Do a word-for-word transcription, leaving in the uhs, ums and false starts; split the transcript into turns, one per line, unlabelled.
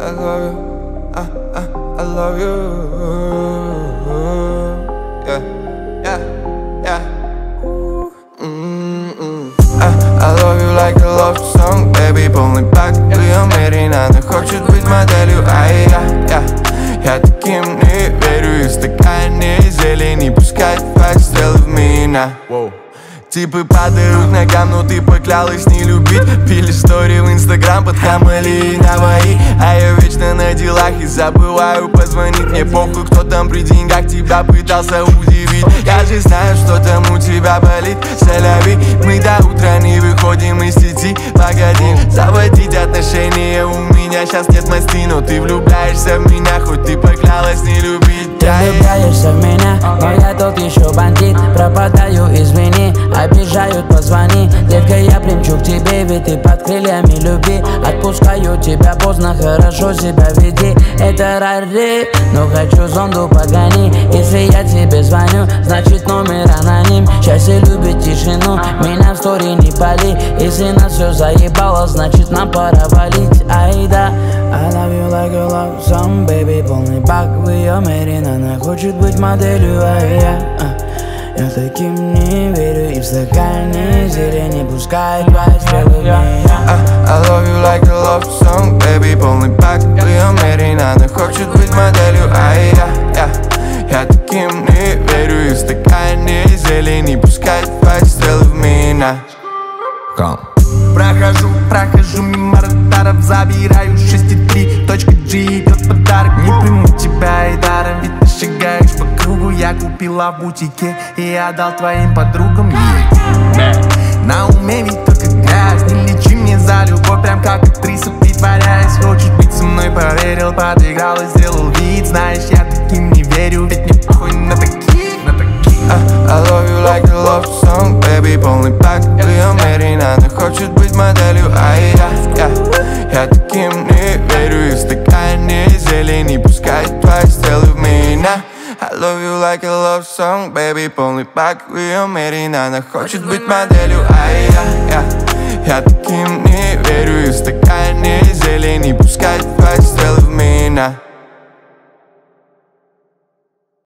I love you, I, I, I love you. Yeah, yeah, yeah. Mm-mm. I, I love you like a love song, baby, полный пак. В ее мире она хочет быть моделью, а я, я, я таким не верю. Из стакане зелени пускай твои стрелы в меня. Типы падают к ногам, но ты поклялась не любить. Пили стори в инстаграм под Хамали и Наваи. А я вечно на делах и забываю позвонить. Мне похуй, кто там при деньгах тебя пытался удивить. Я же знаю, что там у тебя болит. Соляви, мы до утра не выходим из сети. Погоди, заводить отношения у меня сейчас нет масти. Но ты влюбляешься в меня, хоть ты поклялась не любить.
Ты влюбляешься в меня, но я тот еще бандит. Пропадаю, извини, обижают, позвони. Детка, я примчу к тебе, ведь ты под крыльями любви. Отпускаю тебя поздно, хорошо себя веди. Это рари, но хочу зонду погони. Если я тебе звоню, значит номер аноним. Счастье любит тишину, меня в стори не пали. Если нас все заебало, значит нам пора валить. Айда, I love you like a love song, baby, полный бак в ее мире. Она хочет быть моделью, а я, а, я таким не верю. И в стакане зелени пускай твои стрелы в меня.
I love you like a love song, baby, полный пак в ее мире. Она хочет быть моделью, а я, я, я таким не верю. И в стакане зелени пускай твои стрелы в меня. Come.
Прохожу, прохожу мимо радаров, забираю шесть и три, точка G, идет подарок. Не приму тебя и даром, ведь ты шагаешь по кругу. Я купила в бутике и отдал твоим подругам. Yeah. На уме ведь только грязь, не лечи мне за любовь, прям как актриса притворяясь. Хочешь быть со мной, поверил, подыграл и сделал вид. Знаешь, я таким не верю, ведь мне похуй на таких, на таких.
I, I love you like a love song, baby, полный пак в ее мире. Она хочет быть моделью, а я, я, я таким не верю. И в стакане зелени пускай твои стрелы в меня. I love you like a love song, baby, полный пак в ее мире. Она хочет быть моделью, а я, я, я таким не верю. И в стакане зелени пускай твои стрелы в меня.